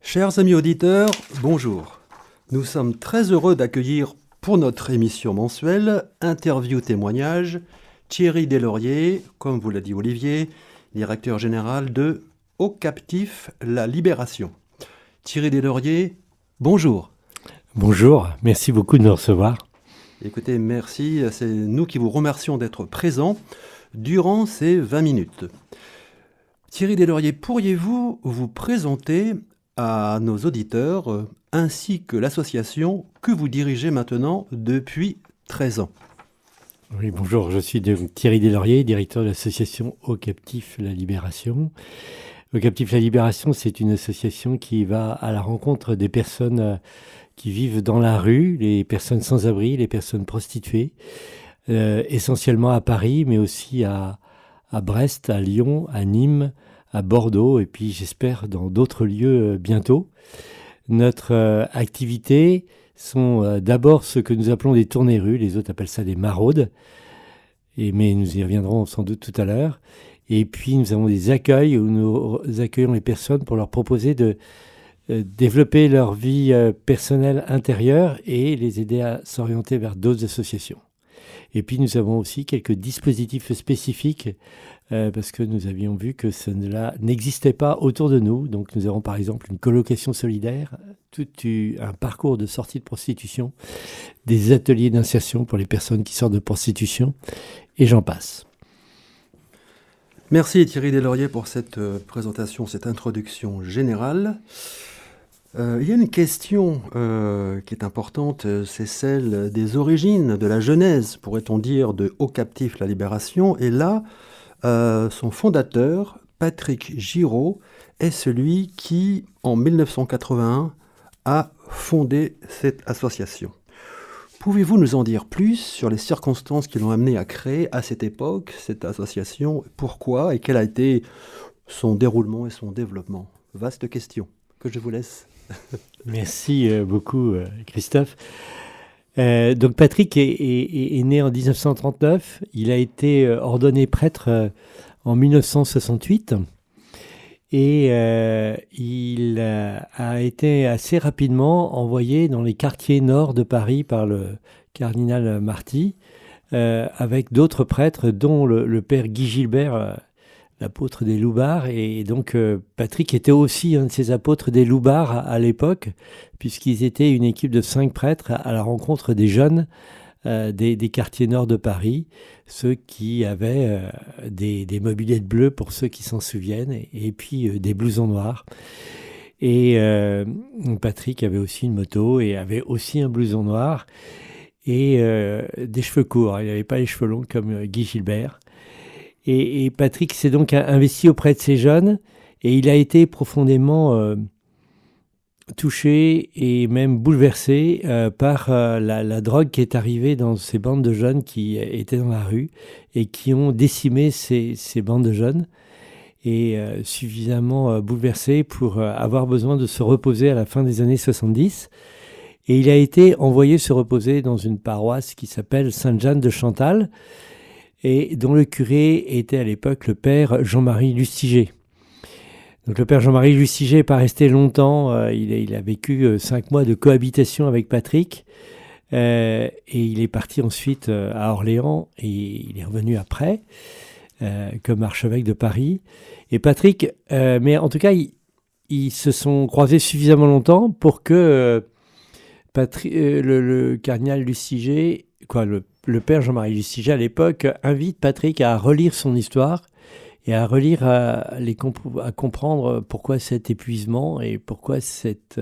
Chers amis auditeurs, bonjour. Nous sommes très heureux d'accueillir pour notre émission mensuelle Interview témoignage Thierry Deslauriers, comme vous l'a dit Olivier, directeur général de Au Captif La Libération. Thierry Deslauriers, bonjour. Bonjour, merci beaucoup de nous recevoir. Écoutez, merci, c'est nous qui vous remercions d'être présents durant ces 20 minutes. Thierry Deslauriers, pourriez-vous vous présenter à nos auditeurs ainsi que l'association que vous dirigez maintenant depuis 13 ans? Oui, bonjour, je suis Thierry Deslauriers, directeur de l'association Au Captif La Libération. Au Captif La Libération, c'est une association qui va à la rencontre des personnes qui vivent dans la rue, les personnes sans abri, les personnes prostituées, essentiellement à Paris, mais aussi à Brest, à Lyon, à Nîmes, à Bordeaux, et puis j'espère dans d'autres lieux bientôt. Notre activité sont d'abord ce que nous appelons des tournées-rues, les autres appellent ça des maraudes, mais nous y reviendrons sans doute tout à l'heure. Et puis nous avons des accueils où nous accueillons les personnes pour leur proposer de développer leur vie personnelle intérieure et les aider à s'orienter vers d'autres associations. Et puis nous avons aussi quelques dispositifs spécifiques parce que nous avions vu que cela n'existait pas autour de nous. Donc nous avons par exemple une colocation solidaire, un parcours de sortie de prostitution, des ateliers d'insertion pour les personnes qui sortent de prostitution, et j'en passe. Merci Thierry Deslauriers pour cette présentation, cette introduction générale. Il y a une question qui est importante, c'est celle des origines, de la genèse, pourrait-on dire, de Au Captif La Libération. Et là, son fondateur, Patrick Giraud, est celui qui, en 1981, a fondé cette association. Pouvez-vous nous en dire plus sur les circonstances qui l'ont amené à créer à cette époque cette association, pourquoi et quel a été son déroulement et son développement? Vaste question que je vous laisse. Merci beaucoup Christophe. Donc Patrick est né en 1939, il a été ordonné prêtre en 1968 et il a été assez rapidement envoyé dans les quartiers nord de Paris par le cardinal Marty avec d'autres prêtres dont le père Guy Gilbert, l'apôtre des Loubards. Et donc Patrick était aussi un de ces apôtres des Loubards à l'époque, puisqu'ils étaient une équipe de 5 prêtres à la rencontre des jeunes des quartiers nord de Paris, ceux qui avaient des mobylettes bleues pour ceux qui s'en souviennent, et puis des blousons noirs. Et Patrick avait aussi une moto et avait aussi un blouson noir et des cheveux courts. Il n'avait pas les cheveux longs comme Guy Gilbert. Et Patrick s'est donc investi auprès de ces jeunes et il a été profondément touché et même bouleversé par la drogue qui est arrivée dans ces bandes de jeunes qui étaient dans la rue et qui ont décimé ces bandes de jeunes, et suffisamment bouleversé pour avoir besoin de se reposer à la fin des années 70. Et il a été envoyé se reposer dans une paroisse qui s'appelle Sainte-Jeanne de Chantal, et dont le curé était à l'époque le père Jean-Marie Lustiger. Donc le père Jean-Marie Lustiger n'est pas resté longtemps, il a vécu 5 mois de cohabitation avec Patrick, et il est parti ensuite à Orléans, et il est revenu après, comme archevêque de Paris. Et Patrick, mais en tout cas, ils se sont croisés suffisamment longtemps pour que le cardinal Lustiger, le père Jean-Marie Lustiger à l'époque, invite Patrick à relire son histoire et à relire, à comprendre pourquoi cet épuisement et pourquoi cette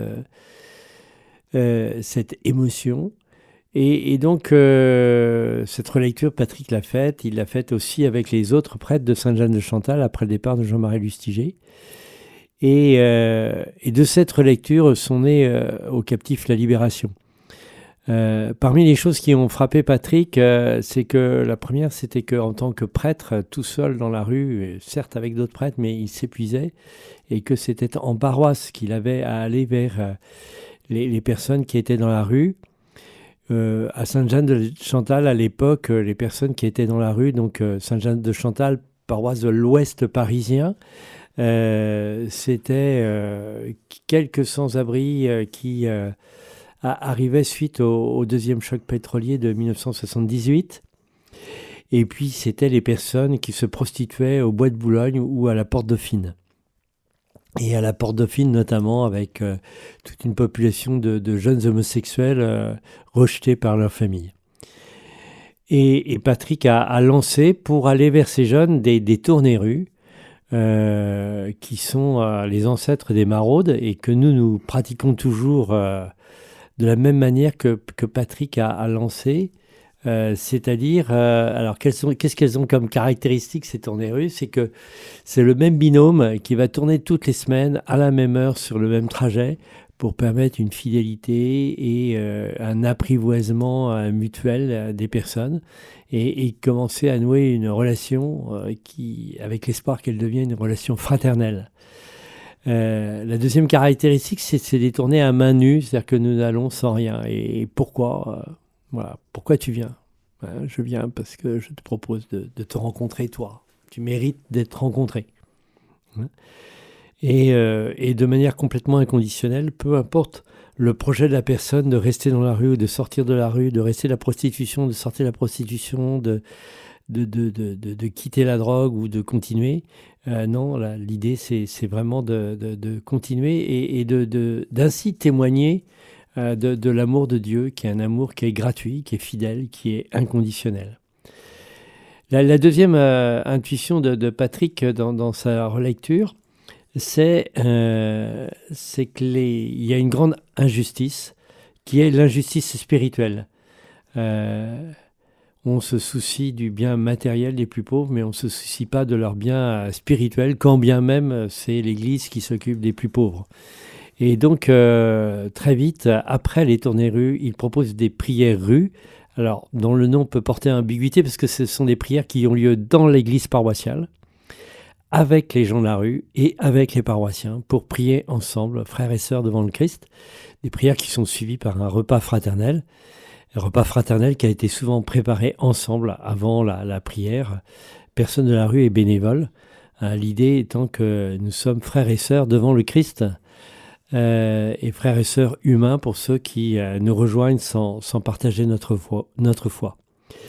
émotion. Et donc, cette relecture, Patrick l'a faite. Il l'a faite aussi avec les autres prêtres de Sainte-Jeanne de Chantal après le départ de Jean-Marie Lustiger. Et de cette relecture sont nées Au Captif La Libération. Parmi les choses qui ont frappé Patrick, c'est que la première, c'était qu'en tant que prêtre, tout seul dans la rue, certes avec d'autres prêtres, mais il s'épuisait, et que c'était en paroisse qu'il avait à aller vers les personnes qui étaient dans la rue. À Sainte-Jeanne de Chantal, à l'époque, les personnes qui étaient dans la rue, donc Sainte-Jeanne de Chantal, paroisse de l'Ouest parisien, C'était quelques sans-abri qui arrivaient suite au deuxième choc pétrolier de 1978. Et puis, c'était les personnes qui se prostituaient au Bois de Boulogne ou à la Porte Dauphine. Et à la Porte Dauphine, notamment, avec toute une population de jeunes homosexuels rejetés par leur famille. Et Patrick a lancé, pour aller vers ces jeunes, des tournées-rues qui sont les ancêtres des maraudes et que nous pratiquons toujours de la même manière que Patrick a lancé. C'est-à-dire, alors qu'est-ce qu'elles ont comme caractéristique ces tournées-rues? C'est que c'est le même binôme qui va tourner toutes les semaines à la même heure sur le même trajet pour permettre une fidélité et un apprivoisement mutuel des personnes et commencer à nouer une relation avec l'espoir qu'elle devienne une relation fraternelle. La deuxième caractéristique, c'est des tournées à main nue, c'est-à-dire que nous allons sans rien. Et pourquoi voilà, pourquoi tu viens? Je viens parce que je te propose de te rencontrer, toi. Tu mérites d'être rencontré. Et de manière complètement inconditionnelle, peu importe le projet de la personne de rester dans la rue ou de sortir de la rue, de rester de la prostitution, de sortir de la prostitution, de quitter la drogue ou de continuer. Non, l'idée, c'est vraiment de continuer et d'ainsi témoigner de l'amour de Dieu, qui est un amour qui est gratuit, qui est fidèle, qui est inconditionnel. La deuxième intuition de Patrick dans sa relecture, c'est qu'il y a une grande injustice, qui est l'injustice spirituelle. On se soucie du bien matériel des plus pauvres, mais on ne se soucie pas de leur bien spirituel, quand bien même c'est l'Église qui s'occupe des plus pauvres. Et donc, très vite, après les tournées-rues, il propose des prières-rues, alors dont le nom peut porter ambiguïté, parce que ce sont des prières qui ont lieu dans l'église paroissiale, avec les gens de la rue et avec les paroissiens, pour prier ensemble, frères et sœurs devant le Christ. Des prières qui sont suivies par un repas fraternel qui a été souvent préparé ensemble avant la prière. Personne de la rue est bénévole. L'idée étant que nous sommes frères et sœurs devant le Christ, et frères et sœurs humains pour ceux qui nous rejoignent sans partager notre foi.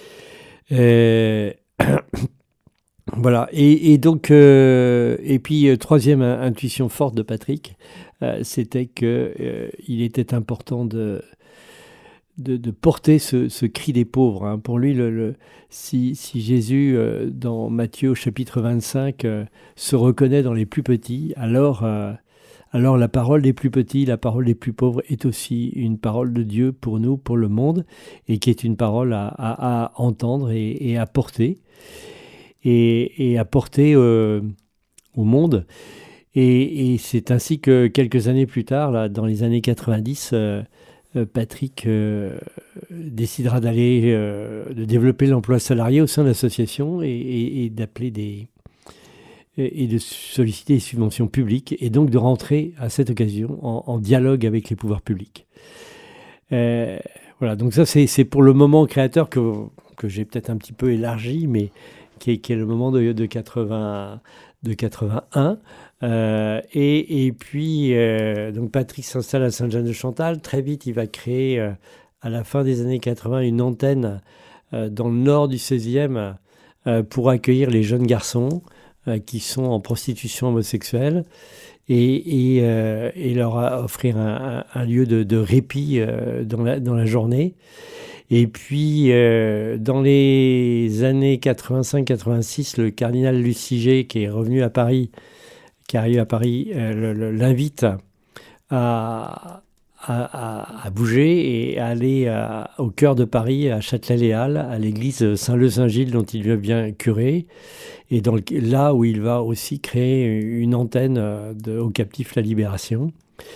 Voilà. Et donc, et puis troisième intuition forte de Patrick, c'était que il était important de porter ce cri des pauvres. Hein. Pour lui, si Jésus, dans Matthieu au chapitre 25, se reconnaît dans les plus petits, alors la parole des plus petits, la parole des plus pauvres est aussi une parole de Dieu pour nous, pour le monde, et qui est une parole à entendre et à porter, et à porter au monde. Et c'est ainsi que quelques années plus tard, là, dans les années 90, Patrick décidera de développer l'emploi salarié au sein de l'association et d'appeler et de solliciter des subventions publiques et donc de rentrer à cette occasion en dialogue avec les pouvoirs publics. Voilà, donc ça c'est pour le moment créateur que j'ai peut-être un petit peu élargi, mais qui est le moment de 81. Et puis, donc Patrick s'installe à Sainte-Jeanne-de-Chantal. Très vite, il va créer, à la fin des années 80, une antenne dans le nord du 16e pour accueillir les jeunes garçons qui sont en prostitution homosexuelle et leur offrir un lieu de répit dans la journée. Et puis, dans les années 85-86, le cardinal Luciger, qui est arrivé à Paris, l'invite à bouger et à aller au cœur de Paris, à Châtelet-Les-Halles, à l'église Saint-Leu-Saint-Gilles, dont il devient curé, et là où il va aussi créer une antenne au captif La Libération,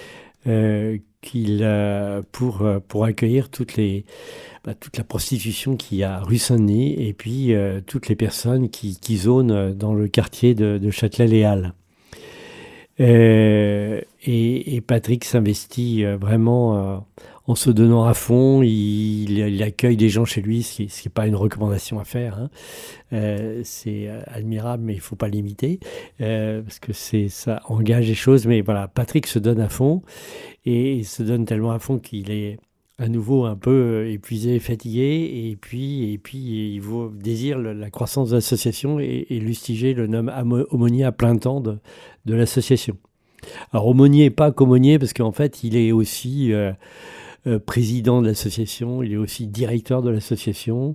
pour accueillir toute la prostitution qu'il y a rue Saint-Denis et puis toutes les personnes qui zonent dans le quartier de Châtelet-Les-Halles. Et Patrick s'investit vraiment en se donnant à fond. Il accueille des gens chez lui, ce qui est pas une recommandation à faire, hein. C'est admirable, mais il faut pas l'imiter, parce que ça engage les choses. Mais voilà, Patrick se donne à fond, et il se donne tellement à fond qu'il est à nouveau un peu épuisé, fatigué, et puis il désire la croissance de l'association, et Lustiger le nomme aumônier à plein temps de l'association. Alors aumônier, pas qu'aumônier, parce qu'en fait il est aussi président de l'association, il est aussi directeur de l'association,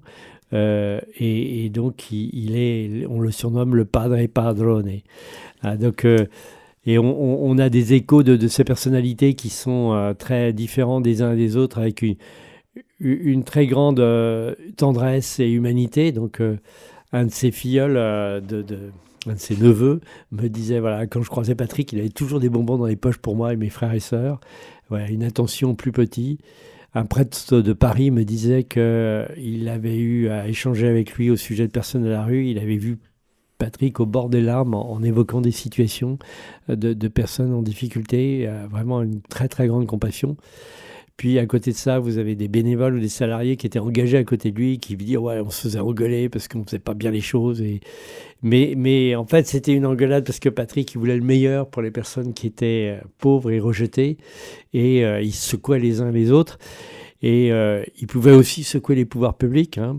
et donc on le surnomme le padre padrone. Ah, donc et on a des échos de ces personnalités qui sont très différents des uns et des autres, avec une très grande tendresse et humanité. Donc, un de ses filleuls, un de ses neveux, me disait, voilà, quand je croisais Patrick, il avait toujours des bonbons dans les poches pour moi et mes frères et sœurs. Une attention plus petite. Un prêtre de Paris me disait qu'il avait eu à échanger avec lui au sujet de personnes de la rue. Il avait vu Patrick au bord des larmes en évoquant des situations de personnes en difficulté, vraiment une très très grande compassion. Puis à côté de ça, vous avez des bénévoles ou des salariés qui étaient engagés à côté de lui, qui lui disaient ouais, on se faisait engueuler parce qu'on ne faisait pas bien les choses. Mais en fait, c'était une engueulade parce que Patrick, il voulait le meilleur pour les personnes qui étaient pauvres et rejetées, et il secouait les uns les autres. Et il pouvait aussi secouer les pouvoirs publics, hein.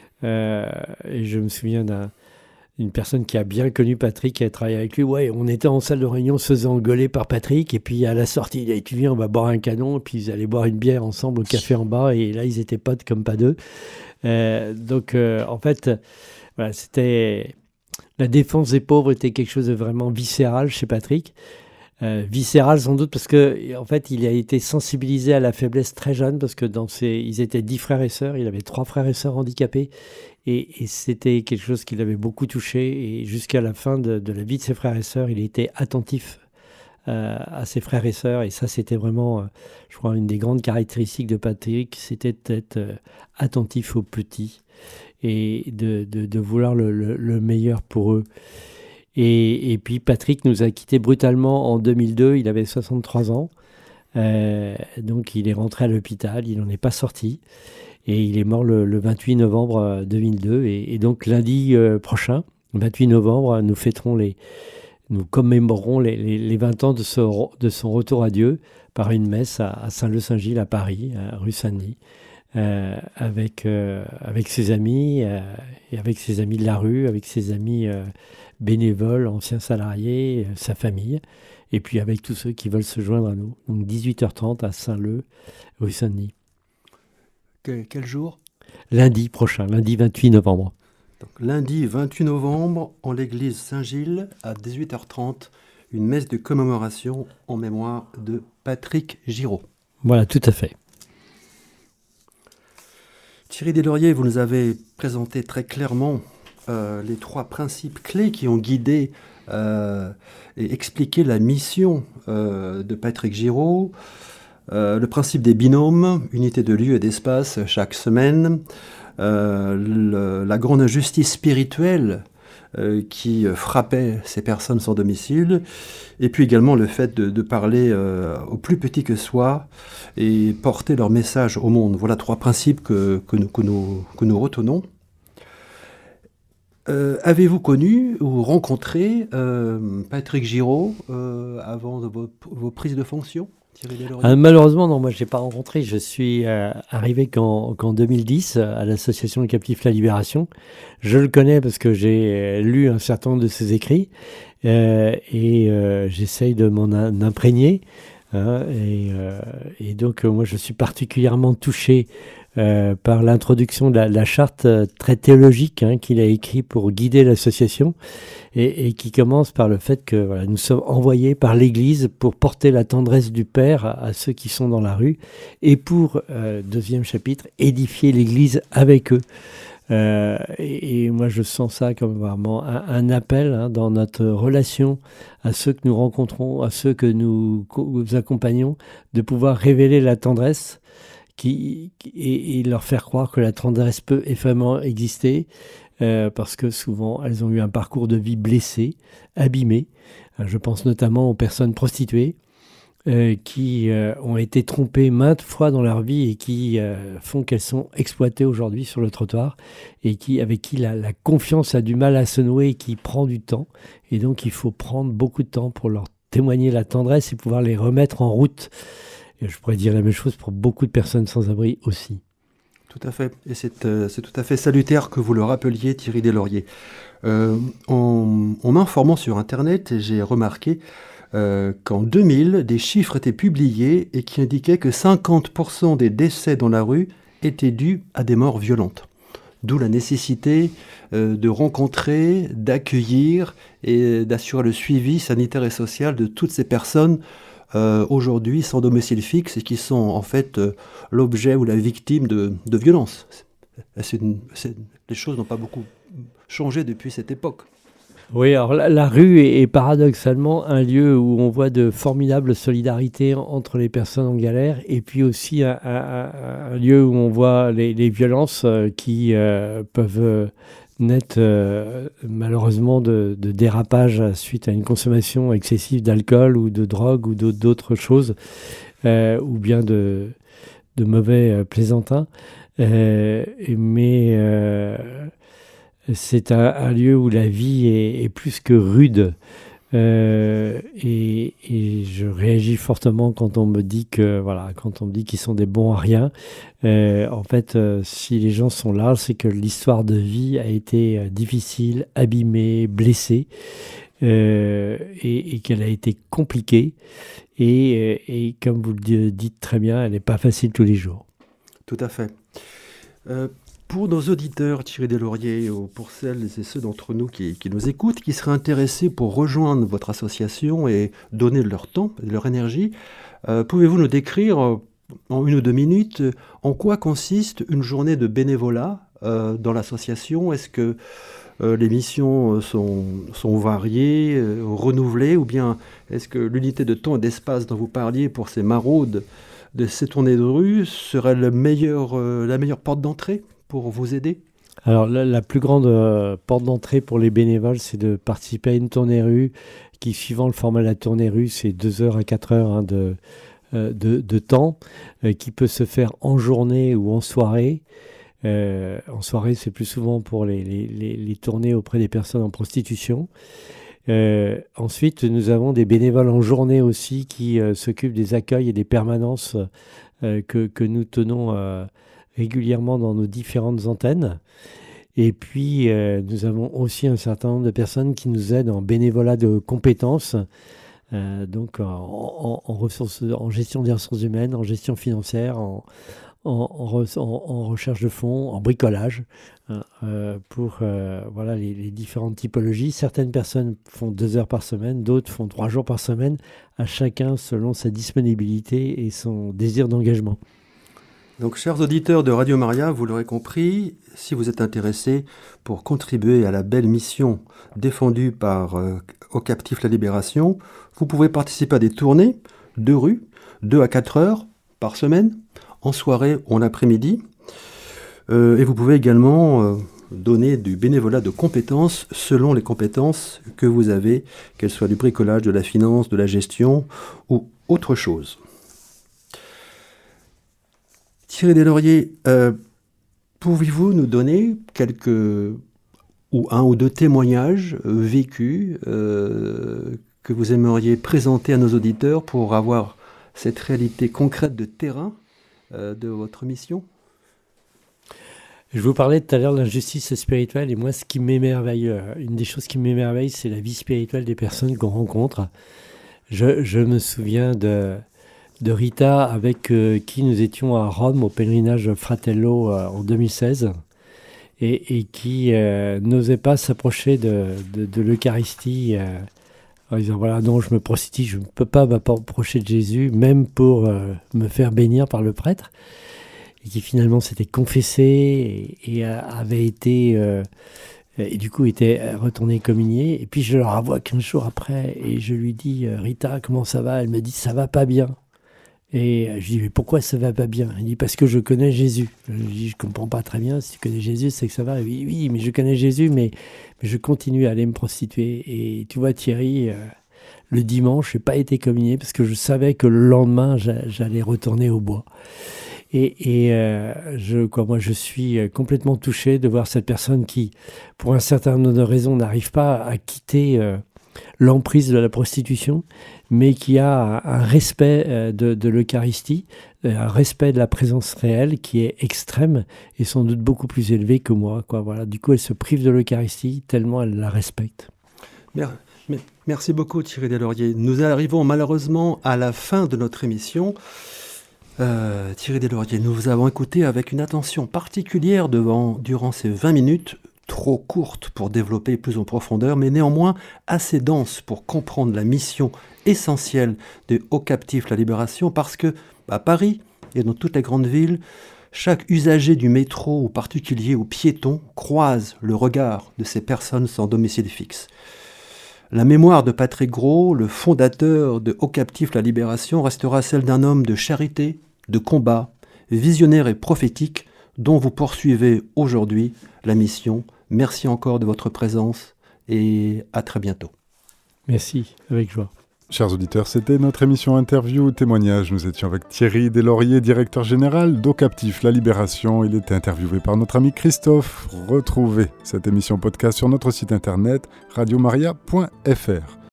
Et je me souviens une personne qui a bien connu Patrick, qui a travaillé avec lui. Ouais, on était en salle de réunion, se faisait engueuler par Patrick, et puis à la sortie, il a dit, tu viens, on va boire un canon, et puis ils allaient boire une bière ensemble au café en bas, et là, ils étaient potes comme pas deux. Donc, en fait, voilà, la défense des pauvres était quelque chose de vraiment viscéral chez Patrick. Viscéral sans doute parce que en fait il a été sensibilisé à la faiblesse très jeune, parce que ils étaient 10 frères et sœurs, il avait 3 frères et sœurs handicapés, et c'était quelque chose qui l'avait beaucoup touché, et jusqu'à la fin de la vie de ses frères et sœurs, il était attentif à ses frères et sœurs, et ça c'était vraiment je crois une des grandes caractéristiques de Patrick, c'était d'être attentif aux petits et de vouloir le meilleur pour eux. Et puis Patrick nous a quittés brutalement en 2002, il avait 63 ans, donc il est rentré à l'hôpital, il n'en est pas sorti, et il est mort le 28 novembre 2002, et donc lundi prochain, 28 novembre, nous commémorerons les 20 ans de son retour à Dieu par une messe à Saint-Leu-Saint-Gilles à Paris, rue Saint-Denis, avec ses amis, et avec ses amis de la rue, avec ses amis bénévoles, anciens salariés, sa famille, et puis avec tous ceux qui veulent se joindre à nous. Donc 18h30 à Saint-Leu, rue Saint-Denis. Quel jour ? Lundi prochain, lundi 28 novembre. Donc, lundi 28 novembre, en l'église Saint-Gilles, à 18h30, une messe de commémoration en mémoire de Patrick Giraud. Voilà, tout à fait. Thierry Deslauriers, vous nous avez présenté très clairement les 3 principes clés qui ont guidé et expliqué la mission de Patrick Giraud. Le principe des binômes, unité de lieu et d'espace chaque semaine, la grande injustice spirituelle qui frappait ces personnes sans domicile, et puis également le fait de parler aux plus petits que soi et porter leur message au monde. Voilà 3 principes que nous retenons. Avez-vous connu ou rencontré Patrick Giraud avant vos prises de fonction, Thierry Deslauriers ? Malheureusement, non, moi je ne l'ai pas rencontré. Je suis arrivé qu'en 2010 à l'association Captifs La Libération. Je le connais parce que j'ai lu un certain nombre de ses écrits, et j'essaye de m'en imprégner. Et donc, moi je suis particulièrement touché par l'introduction de la charte très théologique qu'il a écrite pour guider l'association, et qui commence par le fait que voilà, nous sommes envoyés par l'Église pour porter la tendresse du Père à ceux qui sont dans la rue, et pour, deuxième chapitre, édifier l'Église avec eux. Et moi je sens ça comme vraiment un appel dans notre relation à ceux que nous rencontrons, à ceux que nous accompagnons, de pouvoir révéler la tendresse et leur faire croire que la tendresse peut effectivement exister, parce que souvent elles ont eu un parcours de vie blessé, abîmé. Je pense notamment aux personnes prostituées, qui ont été trompées maintes fois dans leur vie et qui font qu'elles sont exploitées aujourd'hui sur le trottoir et avec qui la confiance a du mal à se nouer et qui prend du temps. Et donc, il faut prendre beaucoup de temps pour leur témoigner la tendresse et pouvoir les remettre en route. Et je pourrais dire la même chose pour beaucoup de personnes sans abri aussi. Tout à fait. Et c'est tout à fait salutaire que vous le rappeliez, Thierry Deslauriers. En m'informant sur Internet, j'ai remarqué qu'en 2000, des chiffres étaient publiés et qui indiquaient que 50% des décès dans la rue étaient dus à des morts violentes. D'où la nécessité de rencontrer, d'accueillir et d'assurer le suivi sanitaire et social de toutes ces personnes aujourd'hui sans domicile fixe et qui sont en fait l'objet ou la victime de violences. Les choses n'ont pas beaucoup changé depuis cette époque. Oui, alors la rue est paradoxalement un lieu où on voit de formidables solidarités entre les personnes en galère et puis aussi un lieu où on voit les violences qui peuvent naître malheureusement de dérapages suite à une consommation excessive d'alcool ou de drogue ou d'autres choses ou bien de mauvais plaisantins. Mais c'est un lieu où la vie est plus que rude. Et je réagis fortement quand on me dit qu'ils sont des bons à rien. En fait, si les gens sont là, c'est que l'histoire de vie a été difficile, abîmée, blessée, et qu'elle a été compliquée. Et comme vous le dites très bien, elle n'est pas facile tous les jours. Tout à fait. Pour nos auditeurs, Thierry Deslauriers, ou pour celles et ceux d'entre nous qui nous écoutent, qui seraient intéressés pour rejoindre votre association et donner leur temps, leur énergie, pouvez-vous nous décrire en 1 ou 2 minutes en quoi consiste une journée de bénévolat dans l'association? Est-ce que les missions sont variées, renouvelées, ou bien est-ce que l'unité de temps et d'espace dont vous parliez pour ces maraudes de ces tournées de rue serait la meilleure porte d'entrée pour vous aider? Alors la plus grande porte d'entrée pour les bénévoles, c'est de participer à une tournée rue qui, suivant le format de la tournée rue, c'est 2 heures à 4 heures de temps qui peut se faire en journée ou en soirée. En soirée, c'est plus souvent pour les tournées auprès des personnes en prostitution. Ensuite, nous avons des bénévoles en journée aussi qui s'occupent des accueils et des permanences que nous tenons régulièrement dans nos différentes antennes. Et puis, nous avons aussi un certain nombre de personnes qui nous aident en bénévolat de compétences, donc en gestion des ressources humaines, en gestion financière, en recherche de fonds, en bricolage, pour les différentes typologies. Certaines personnes font 2 heures par semaine, d'autres font 3 jours par semaine, à chacun selon sa disponibilité et son désir d'engagement. Donc, chers auditeurs de Radio Maria, vous l'aurez compris, si vous êtes intéressés pour contribuer à la belle mission défendue par Aux Captifs la Libération, vous pouvez participer à des tournées de rue, 2 à 4 heures par semaine, en soirée ou en après-midi. Et vous pouvez également donner du bénévolat de compétences selon les compétences que vous avez, qu'elles soient du bricolage, de la finance, de la gestion ou autre chose. Thierry Deslauriers, pouvez-vous nous donner un ou deux témoignages vécus que vous aimeriez présenter à nos auditeurs pour avoir cette réalité concrète de terrain de votre mission? Je vous parlais tout à l'heure de l'injustice spirituelle et moi, ce qui m'émerveille, une des choses qui m'émerveille, c'est la vie spirituelle des personnes qu'on rencontre. Je me souviens de Rita avec qui nous étions à Rome au pèlerinage Fratello en 2016 et qui n'osait pas s'approcher de l'Eucharistie en disant voilà, non, je me prostitue, je ne peux pas m'approcher de Jésus, même pour me faire bénir par le prêtre. Et qui finalement s'était confessé et avait été et du coup était retourné communier. Et puis je le revois 15 jours après et je lui dis Rita, comment ça va? Elle me dit ça va pas bien. Et je lui dis mais pourquoi ça va pas bien? Elle dit parce que je connais Jésus. Je lui dis je comprends pas très bien, si tu connais Jésus c'est que ça va. Oui mais je connais Jésus mais je continue à aller me prostituer. Et tu vois Thierry, le dimanche, je n'ai pas été communié parce que je savais que le lendemain, j'allais retourner au bois. Je suis complètement touché de voir cette personne qui, pour un certain nombre de raisons, n'arrive pas à quitter l'emprise de la prostitution, mais qui a un respect de l'Eucharistie, un respect de la présence réelle qui est extrême et sans doute beaucoup plus élevé que moi, quoi. Voilà. Du coup, elle se prive de l'Eucharistie tellement elle la respecte. Merci beaucoup Thierry Deslauriers. Nous arrivons malheureusement à la fin de notre émission. Thierry Deslauriers, nous vous avons écouté avec une attention particulière durant ces 20 minutes, trop courtes pour développer plus en profondeur, mais néanmoins assez denses pour comprendre la mission essentielle de Haut Captif La Libération, parce que à Paris et dans toutes les grandes villes, chaque usager du métro, ou particulier ou piéton, croise le regard de ces personnes sans domicile fixe. La mémoire de Patrick Gros, le fondateur de Haut Captif La Libération, restera celle d'un homme de charité, de combat, visionnaire et prophétique, dont vous poursuivez aujourd'hui la mission. Merci encore de votre présence et à très bientôt. Merci, avec joie. Chers auditeurs, c'était notre émission Interview Témoignage. Nous étions avec Thierry Deslauriers, directeur général d'Haut Captif La Libération. Il était interviewé par notre ami Christophe. Retrouvez cette émission podcast sur notre site internet radiomaria.fr.